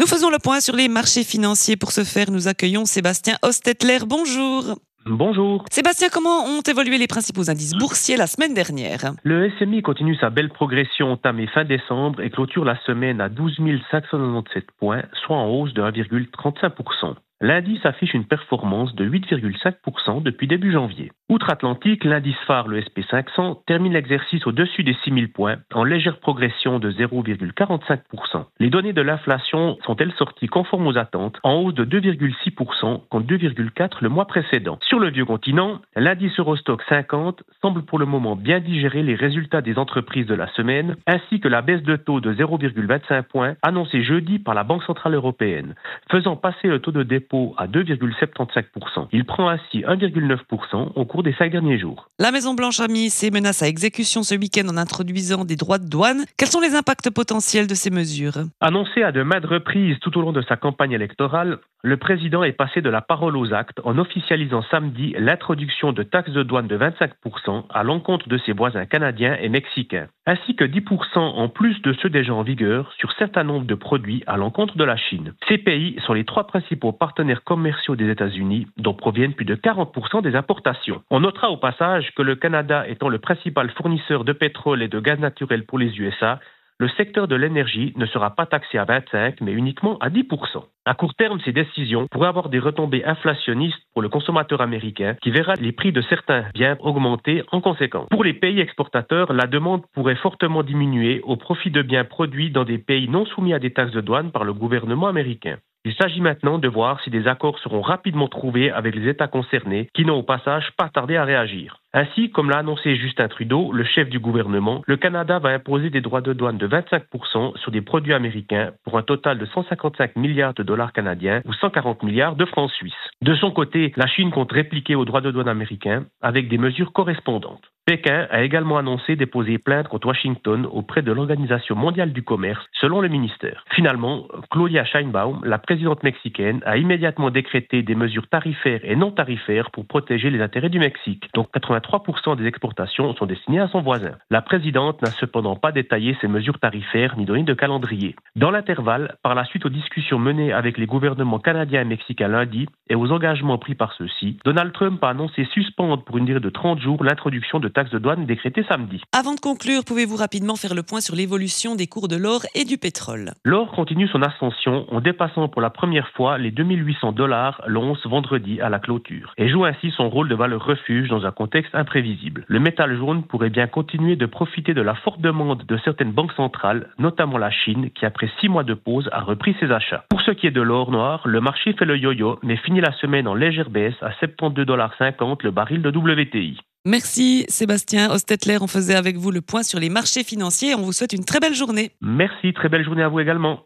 Nous faisons le point sur les marchés financiers. Pour ce faire, nous accueillons Sébastien Hostetler. Bonjour. Bonjour. Sébastien, comment ont évolué les principaux indices boursiers la semaine dernière? Le SMI continue sa belle progression entamée fin décembre et clôture la semaine à 12 597 points, soit en hausse de 1,35%. L'indice affiche une performance de 8,5% depuis début janvier. Outre-Atlantique, l'indice phare, le SP500, termine l'exercice au-dessus des 6 000 points, en légère progression de 0,45%. Les données de l'inflation sont-elles sorties conformes aux attentes, en hausse de 2,6% contre 2,4% le mois précédent. Sur le vieux continent, l'indice Eurostock 50 semble pour le moment bien digérer les résultats des entreprises de la semaine, ainsi que la baisse de taux de 0,25 points annoncée jeudi par la Banque centrale européenne, faisant passer le taux de dépôt à 2,75%. Il prend ainsi 1,9% au cours des 5 derniers jours. La Maison-Blanche a mis ses menaces à exécution ce week-end en introduisant des droits de douane. Quels sont les impacts potentiels de ces mesures? Annoncé à de maintes reprises tout au long de sa campagne électorale, le président est passé de la parole aux actes en officialisant samedi l'introduction de taxes de douane de 25% à l'encontre de ses voisins canadiens et mexicains, ainsi que 10% en plus de ceux déjà en vigueur sur certains nombres de produits à l'encontre de la Chine. Ces pays sont les 3 principaux partenaires commerciaux des États-Unis, dont proviennent plus de 40% des importations. On notera au passage que le Canada étant le principal fournisseur de pétrole et de gaz naturel pour les USA, le secteur de l'énergie ne sera pas taxé à 25%, mais uniquement à 10%. À court terme, ces décisions pourraient avoir des retombées inflationnistes pour le consommateur américain qui verra les prix de certains biens augmenter en conséquence. Pour les pays exportateurs, la demande pourrait fortement diminuer au profit de biens produits dans des pays non soumis à des taxes de douane par le gouvernement américain. Il s'agit maintenant de voir si des accords seront rapidement trouvés avec les États concernés qui n'ont au passage pas tardé à réagir. Ainsi, comme l'a annoncé Justin Trudeau, le chef du gouvernement, le Canada va imposer des droits de douane de 25% sur des produits américains pour un total de 155 milliards de dollars canadiens ou 140 milliards de francs suisses. De son côté, la Chine compte répliquer aux droits de douane américains avec des mesures correspondantes. Pékin a également annoncé déposer plainte contre Washington auprès de l'Organisation mondiale du commerce, selon le ministère. Finalement, Claudia Sheinbaum, la présidente mexicaine, a immédiatement décrété des mesures tarifaires et non tarifaires pour protéger les intérêts du Mexique, dont 83% des exportations sont destinées à son voisin. La présidente n'a cependant pas détaillé ces mesures tarifaires ni donné de calendrier. Dans l'intervalle, par la suite aux discussions menées avec les gouvernements canadiens et mexicains lundi et aux engagements pris par ceux-ci, Donald Trump a annoncé suspendre pour une durée de 30 jours l'introduction de taxes de douane décrétées samedi. Avant de conclure, pouvez-vous rapidement faire le point sur l'évolution des cours de l'or et du pétrole? L'or continue son ascension en dépassant pour la première fois les 2800 $ l'once vendredi à la clôture et joue ainsi son rôle de valeur refuge dans un contexte imprévisible. Le métal jaune pourrait bien continuer de profiter de la forte demande de certaines banques centrales, notamment la Chine, qui après 6 mois de pause a repris ses achats. Pour ce qui est de l'or noir, le marché fait le yo-yo, mais finit la semaine en légère baisse à 72,50 $ le baril de WTI. Merci Sébastien Hostetler. On faisait avec vous le point sur les marchés financiers. On vous souhaite une très belle journée. Merci, très belle journée à vous également.